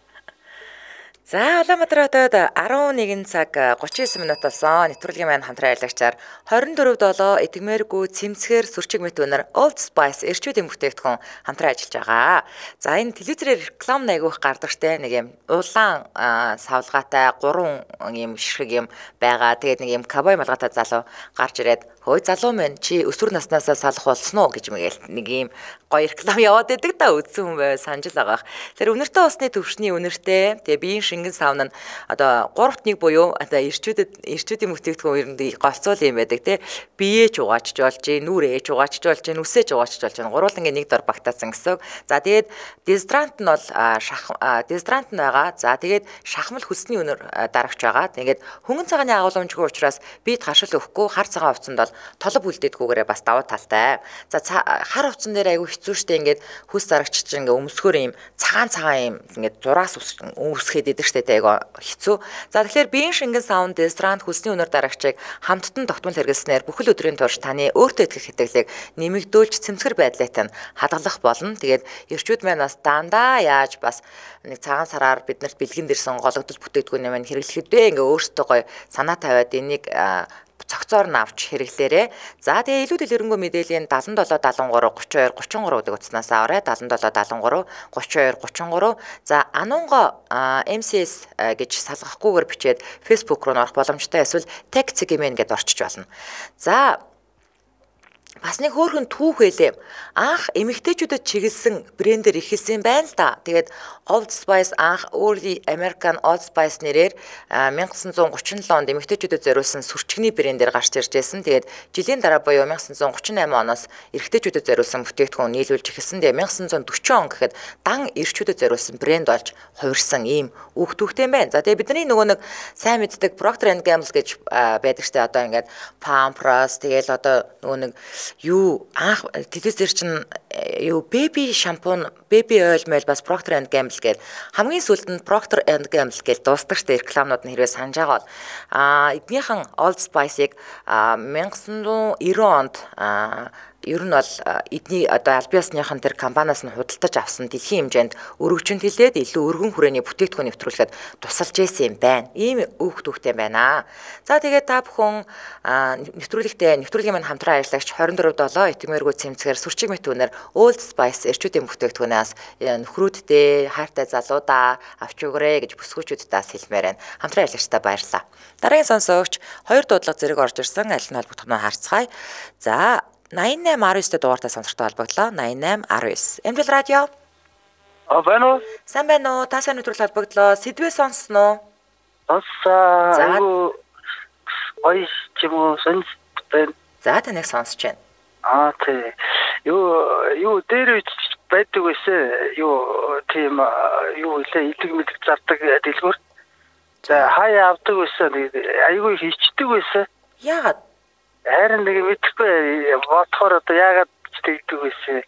За Улаанбаатар хотод арван нэгэн цаг гучин девять минут болсон. Нэвтрүүлгийн маань хамтран аялагчаар двадцать четыре долоо эдгмээргүй цэмцгээр сүрчиг мэт өнөр Old Spice эрчүүд юм бүтээгдэхүүн хамтран ажиллаж байгаа. За энэ телевизээр реклам айгүйх гардаг штэ нэг юм улаан савлгаатай гурван юм ширхэг юм байгаа. Тэгээд нэг юм кавбой малгайтай залуу гарч ирээд хөөе залуу минь чи өсвөр наснаасаа салах болсон уу гэж мэгэл нэг юм гоё реклам яваад байдаг да үзсэн хүн байв санаж л байгаа. Тэр үнэртэй усны төвшний үнэртэй тэгээ биеийн шингэн савн нь одоо гуравт нэг буюу одоо эрчүүдэд эрчүүдийн бүтээгдэхүүн ер нь голцоол юм байдаг тий. Биеэ ч угаачж болж, нүрээ ч угаачж болж, үсээ ч угаачж болж, гурвуулангийн нэг дор багтаасан гэсэн. За тэгээд дезодорант нь бол шах дезодорант нь байгаа. За тэгээд шахмал хөлсний өнөр дарагч байгаа. Тэгээд хөнгөн цагааны агуулмжгүй учраас бид харшил өгөхгүй хар цагаан хувцсанд бол толб үлдээдгүйгээрээ бас давуу талтай. За хар хувцсан дээр айгүй хэцүү штэ ингээд хүс зарагч чинь ингээд өмсгөр юм цагаан цагаан юм ингээд зураас үүсгээд идэг штэ айгүй хэцүү. За тэгэхээр биеийн шингэн савн дезодорант хөлсний өнөр дарагчийг хамттан тогтмол хэрэглэснээр бүхэл өдрийн турш таны өөртөө итгэх хэтгэлийг нэмэгдүүлж цэмцгэр байдлаатай нь хадгалах болно. Тэгээд эрчүүд маань бас дандаа яаж бас нэг цагаан сараар биднэрт бэлгэнд ирсэн гологдол бүтээгдэхүүн юм хэрэглэхэд вэ ингээ өөртөө гоё санаа тавиад энийг цогцоор нь авч хэрэглээрээ. За тэгээ илүү дэлгэрэнгүй мэдээллийн дадлан долоо дадлан гурав гурван хоёр гурван гурав гэдэг утаснаас аваарай. дадлан долоо дадлан гурав гурван хоёр гурван гурав. За Анунго эм си эс гэж салгахгүйгээр бичээд Facebook руу орох боломжтой. Эсвэл Tech Cgmen гэдээ орчиж болно. За бас нэг хөөрхөн түүх байлээ. Анх эмэгтэйчүүдэд чиглэсэн брэндээр ихэлсэн байна л да. Тэгээд Old Spice анх Early American Old Spice нэрээр 천구 гуравч επτем онд эмэгтэйчүүдэд зориулсан сүрчгний брэндээр гарч ирж байсан. Тэгээд жилийн дараа буюу 천구 гуравч восемь оноос эрэгтэйчүүдэд зориулсан бүтээгдэхүүн нийлүүлж эхэлсэн. Тэгээд 천구 сорок он гэхэд дан эрчүүдэд зориулсан брэнд болж хувирсан ийм үг түүхтэй байна. За тэгээд бидний нөгөө нэг сайн мэддэг Procter and Gamble гэж байдаг штэ одоо ингээд Pampers тэгээд одоо нөгөө нэг юу анх телевизээр чинь юу baby шампунь, baby oil мэл бас Procter and Gamble гээд хамгийн сүүлд нь Procter and Gamble гэж дуустдаг штэ рекламнууд нь хэрвээ санаж байгаа бол а эднийхэн Old Spice-ыг 천구 девяносто онд ер нь бол эдний одоо аль биесныхан тэр компаниас нь худалдаж авсан дэлхийн хэмжээнд өргөжөнд хилээд илүү өргөн хүрээний бүтээгдэхүүн нэвтрүүлэхэд тусалж ийсэн юм байна. Ийм өөх түүхтэй байна. За тэгээд та бүхэн нэвтрүүлэгтээ нэвтрүүлгийн маань хамтран ажиллагч двадцать четыре долоо итгмээргүй цэмцгээр сүрчиг мэтүүнээр Old Spice эрчүүдийн бүтээгдэхүүнээс нөхрүүддээ хайртай залуудаа авч өгөөрэй гэж бүсгүүчүүдээс хэлмээр байна. Хамтран ажиллагчдаа баярлалаа. Дараагийн сонсогч хоёр дуудлага зэрэг орж ирсэн аль нь холбогдохноо харцгаая. За найман дөрвөн дэх дугаартай сонсогчтой холбогдлоо. найман дөрвөн девять. Эмжил радио. А байна уу? Сайн байна уу? Та сайн өдрөл холбогдлоо. Сэдвээ сонссноо? Сонссоо. Айгу ой чимөө сонс байна. За таныг сонсож байна. Аа тий. Юу юу дээр үуч байдаг байсан. Юу тийм юу илээ идэг мэдэг зардаг дэлгүүр. За хаяа авдаг байсан. Айгу хийчдэг байсан. Яагаад? Харин нэг мэдхгүй бодохоор одоо яагаад тэгдэг байсан.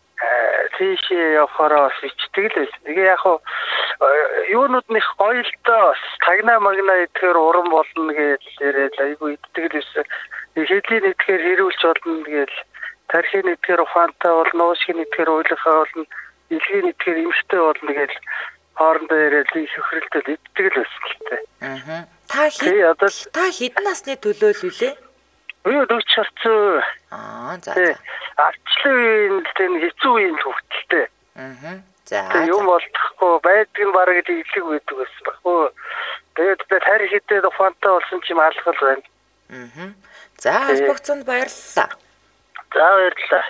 Тийшээ явахаараа бичдэг л байсан. Тэгээ яг хуу юунууд нэг гоё л доо тагнаа магнаа идэхээр уран болно гэж яриад айгүй иддэг л байсан. Хэдлийн идэхээр хэрүүлж болно гэж тархийн идэхээр ухаантай болно, уушгийн идэхээр уйлахаа болно, илгийн идэхээр эмхтэй болно гэж хоорондоо яриад их хөхрөлтөд иддэг л байсан л тээ. Аа. Та хэд та хэдэн насны төлөөлөлөө? Юу дүүч харцуу. Аа за за. Арчлын тэн хэцүү юм хөвгөлтэй. Аа. За. Юм болтохгүй байдгийн бараг ийлэг байдаг гэсэн баггүй. Тэгээд тарих хэдээд ухаантай болсон ч юм алхал байна. Аа. За холбогцонд баярлалаа. За баярлалаа.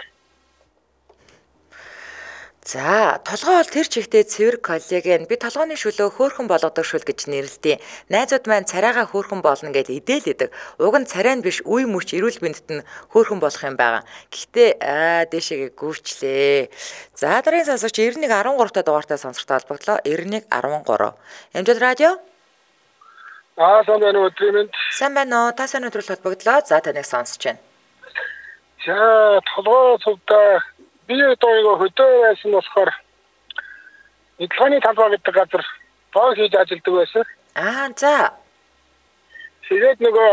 За толгой бол тэр чигтээ цэвэр коллаген би толгойн шүлөө хөөхөн болгодог шүл гэж нэрлэдэг. Найзууд маань царайгаа хөөхөн болно гэж идээлэдэг. Уг нь царай нь биш үе мөч эрүүл мэндэд нь хөөхөн болох юм байгаа. Гэхдээ аа дэшегээ гүвчлээ. За дараагийн сонсогч девяносто13 та дугаартай сонсогтой холбогдлоо. девяносто13. Эмжил радио. Аа сайн байна уу өдрийн мэнд. Сайн байна уу? Та сайн өдрөл холбогдлоо. За таныг сонсож байна. За толгой цувтаа би өөрийгөө хөдөө байсан болохоор эдлгээний талбай гэдэг газар боо хийж ажилладаг байсан. Аа за. Тэгээд нөгөө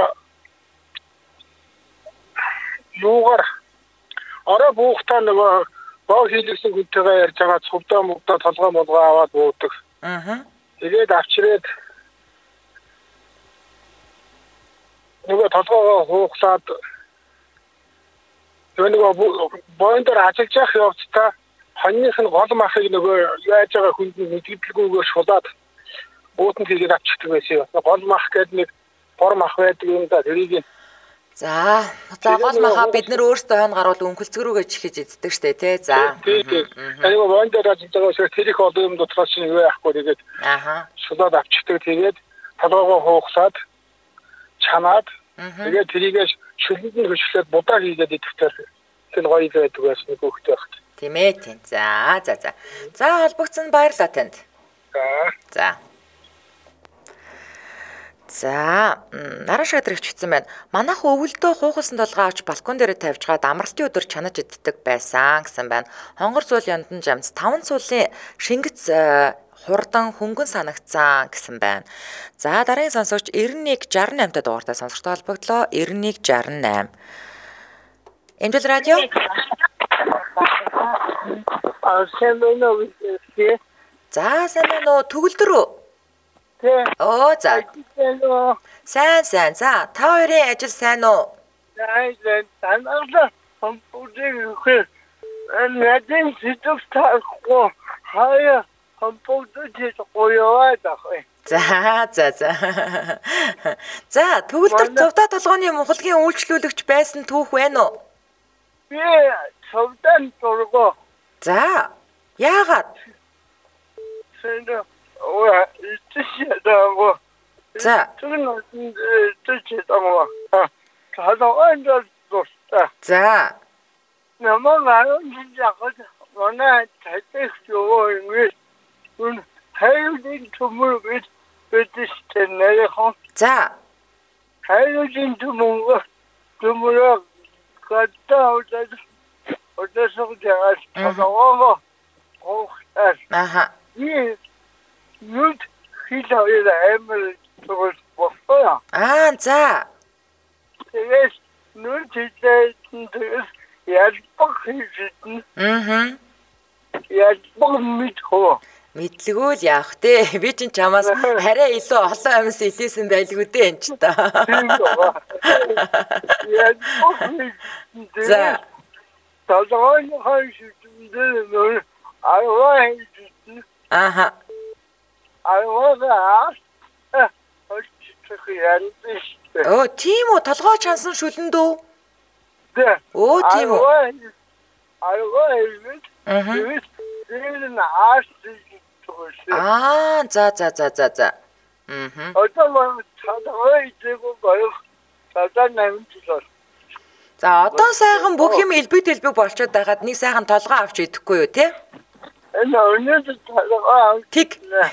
юугаар ороо буухтаа нөгөө боо хийлгсэн хүнтэйгээ ярьж байгаа цувдаа мөгдөө толгой молгоо аваад буудаг. Аа. Тэгээд авчирээд нөгөө толгойгоо хуухлаад нөгөө бондор ажиллаж явах явцдаа хоньных нь гол махыг нөгөө яаж байгаа хүнд мэдгэлгүйгээр шулаад уутанд хийгээд авчихдаг байсан. Гол мах гэдэг нэг бор мах байдаг юм да тэрийг За, за гол маха бид нэр өөрсдөө хойно гаруул өнхөлцөг рүүгээ чихэж иддэг штэ тий. За. Аюу вондоо даж байгаа шиг тэрих одоо юм дотроос нэг яахгүй тэгээд аха шулаад авчдаг тэгээд толгоогоо хуухсаад чанаад тэгээд тэрийгээ шүлэнд нь хөшлөөд будаа хийгээд идэвхтэй тэр гоё байдаг байсан хөөхтэй багт. Тийм ээ тийм. За за за. За холбогдсон баярлалаа танд. За. За, наран шадар өвчтсөн байна. Манайх өвөлдөө хуухалсан толгой авч балкон дээр тавьж гаад амралтын өдөр чанаж иддэг байсан гэсэн байна. Хонгор зуул яндан жамц таван цуулын шингэц хурдан хөнгөн санагцсан гэсэн байна. За, дараагийн сонсогч девять one six eight та дугаартай сонсогчтой холбогдлоо. девять one six eight. Эмчил радио. А сэмэнэ үгүй. За, сэмэнэ төгөлдөр. Оо за. Сайн сайн. За, та хоёрын ажил сайн уу? Сайн сайн. Танаа компьютер хэ. Надад сэтгүүл таахгүй. Хаяа компьютер хийгоёа даа. За, за, за. За, төгөлдөр цувтаа толгойн мухалгийн үйлчлүүлэгч байсан түүх байна уу? Би цувтан толгой. За, яагаад? Сэндэ ой, ичээдээ. За. Тэгнэ ичээдээ. А, хадаа энэ доста. За. намаа 진짜 원래 대대쇼 인기 운 하이진 투물 비 비티스테네 호. 자. 하이진 투물 투물 갔다 오자 어디서 제가 찾아와서 어. 아하. 이 뉴트 히자이라 에밀 저거 봤어요. 아, 자. 그래서 뉴트 이제 Мм. Яаж баг мэдхөө. Мэдлгүй л яах те. Би чинь чамаас хараа илүү олон амьс илээсэн байлгүй дээ энэ ч та. Яаж баг мэд. За. Талгай хайшгүй нөр арвай. Аха. Арваа. Э, очиж яан. Оо, тийм үү, толгой чансан шүлэн дөө. Оо, тийм үү. Арваа. Аа, за за за за за. Мм. Одоо цаадаа идээгөө гоё. Цаадаа намжлаа. За, одоо сайхан бүх юм элбэг дэлбэг болчиход байгаад нэг сайхан толгой авч идэхгүй юу, те? Энэ өнөөдөр толгой тиг.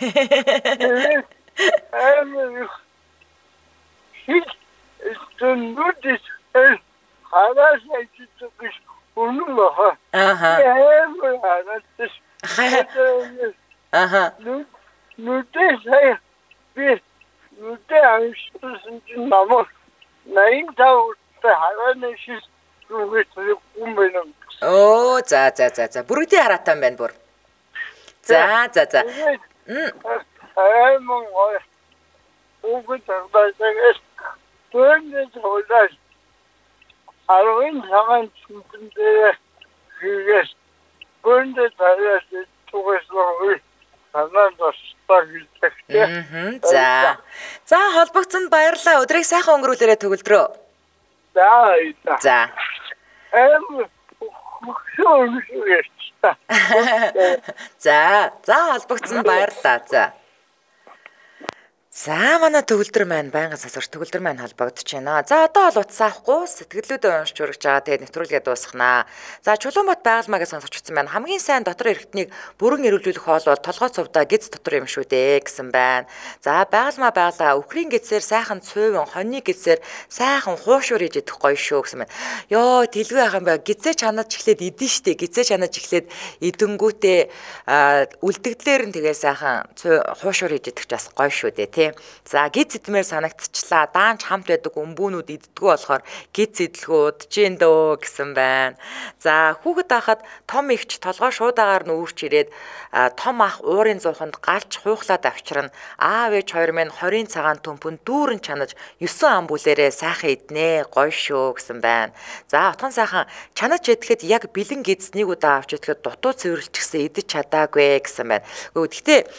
Эм. Хит стундис хараас ичдэг үнэн. Аха. Эм хараас. Аха. Ну, ну тэ би ну тэ аншсэн чинь намайг найн тав хараад шиш үгүй юм. Оо, за за за за. Бүрэгдээ хараатан байна бүр. За за за. Мм. Аа мөн ой. Уг тагтайгээс түүний цогцол. Арвин цагаан цэнтэй хийгээс бүндэ тариас тугасроо санаандас тагилтэй. Мм. За. За холбогцсонд баярлалаа. Өдрийг сайхан өнгөрүүлээрэй төгөлдрөө. За. За. Эм. За, за холбогдсон баярлалаа. За. За, манай төгөлдөр маань байнгын сасвар төгөлдөр маань холбогдож байна. За, одоо бол утас авахгүй сэтгэлдээ уншиж урагж байгаа. Тэгээд нэвтрүүлгээ дуусгана. За, Чулуунбат байгальмаа гэж сонсогчсон байна. Хамгийн сайн дотор эргэтнийг бүрэн эрүүлүүлэх хоол бол толгой цувдаа гиз дотор юм шүү дээ гэсэн байна. За, байгальмаа байгалаа өхрийн гизээр сайхан цуйван, хоньны гизээр сайхан хуушуур хийж идэх гоё шүү гэсэн байна. Йоо, тэлгүй яах юм бэ? Гизээ чанаад чиглээд идэн штэ. Гизээ чанаад чиглээд идэнгүүтээ үлдэгдлэр нь тэгээ сайхан хуушуур хийж идэх ч бас гоё шүү дээ, тий. За, гиз идмээр санагдчихлаа. Даанч хамт байдаг өмбүүнүүд иддгүү болохоор гиз идэлгүүд чинь дөө гэсэн байна. За, хүүхэд байхад том ихч толгой шуудагаар нь үүрч ирээд том ах уурын зууханд галч хуухлаад авчирна. Аав ээж хоёр минь хорийн цагаан төмпөнд дүүрэн чанаж есөн ам бүлээрээ сайхан иднэ. Гоё шүү гэсэн байна. За, отгон сайхан чанаж идэхэд яг бэлэн гизнийг удаа авч идэхэд дутуу цэвэрлж гисэн идэж чадаагүй гэсэн байна. Гэхдээ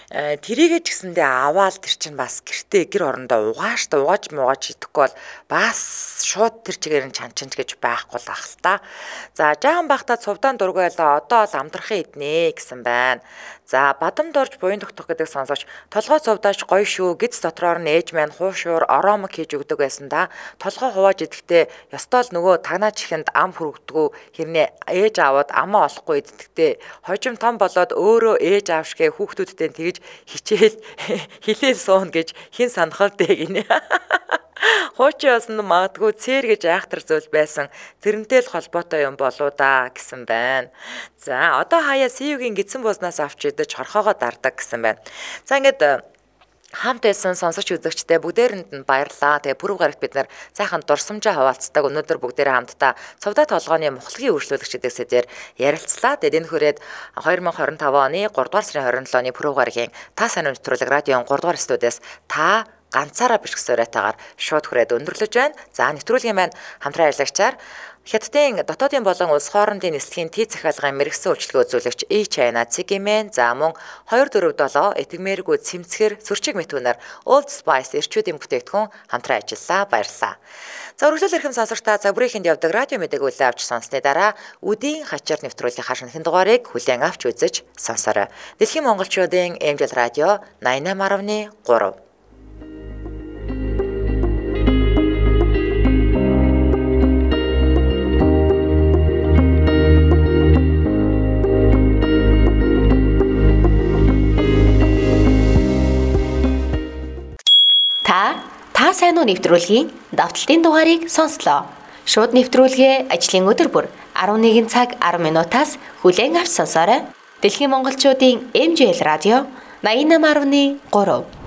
тэрийгэ ч гэсэндээ аваад тэр чинь бас гэртээ гэр орондоо угааш та угааж муугааж идэхгүй бол бас шууд тэр чигээр нь чанчинч гэж байхгүй л ах л та. За жаахан байхдаа цувдаан дургайлаа одоо л амтрахын иднэ гэсэн байна. За бадамд орж буян тогтох гэдэг сонсож толгой цувдаач гоё шүү гиз дотроор нь ээж маань хуушуур оромог хийж өгдөг байсан да. Толгой хувааж идэхдээ ёстой л нөгөө тагнаа чихэнд ам хүргдэггүй хэрнээ ээж аавад амаа олохгүй идэхдээ хожим том болоод өөрөө ээж аав шигэ хүүхдүүдтэй тэгж хичээл хилээл суун гэж хин санахал дээ гинэ. Хуучин ясна магадгүй цээр гэж айхтар зүйл байсан. Тэрнтэй л холбоотой юм болоо да гэсэн байна. За одоо хаяа Сивгийн гидсэн буузнаас авч идэж хорхоогоо дардаг гэсэн байна. За ингээд хамт байсан сонсогч үзэгчтэй бүгдээрэнд нь баярлалаа. Тэгээ пүрэв гарагт бид нар сайхан дурсамжаа хаваалцдаг. Өнөөдөр бүгдээрээ хамтдаа цувдаа толгооны мухлагийн үргэлжлүүлэгч гэдэг сэдвээр ярилцлаа. Тэгээд энэ хүрээд хоёр мың хорин таван оны гуравдугаар сарын хорин долооны пүрэв гарагийн та сайн нэвтрүүлэг радион гуравдугаар студиэс та ганцаараа биш гэсэн уриатаагаар шууд хүрээд өндөрлөж байна. За нэвтрүүлгийн маань хамтран ажиллагчаар Хятадын дотоодын болон улс хоорондын нислэгийн тий захиалгын мэрэгсэн үйлчлэгээ үзүүлэгч И China Цигимэн за мөн хоёр дөрөв долоо этгмээргүй цэмцгэр сөрчиг мэтүүнээр Old Spice эрчүүдийн бүтээгдэхүүн хамтран ажиллаа. Баярлалаа. За өргөжлөл эрхэм сонсогчдаа за бүрийнхэнд явдаг радио мэдээг үлээ авч сонссны дараа үдийн хачаар нэвтрүүлгийн хашинхэн дугаарыг хүлээн авч үзэж сонсоорой. Дэлхийн монголчуудын Эмжил радио найман марвны гурав. Та сайн уу нэвтрүүлгийн давталтын дугаарыг сонслоо. Шууд нэвтрүүлгээ ажлын өдөр бүр арван нэгэн цаг арван минутаас хүлээн авч сонсоорой. Дэлхийн монголчуудын Эм Жи Эл радио найман марвны гурав.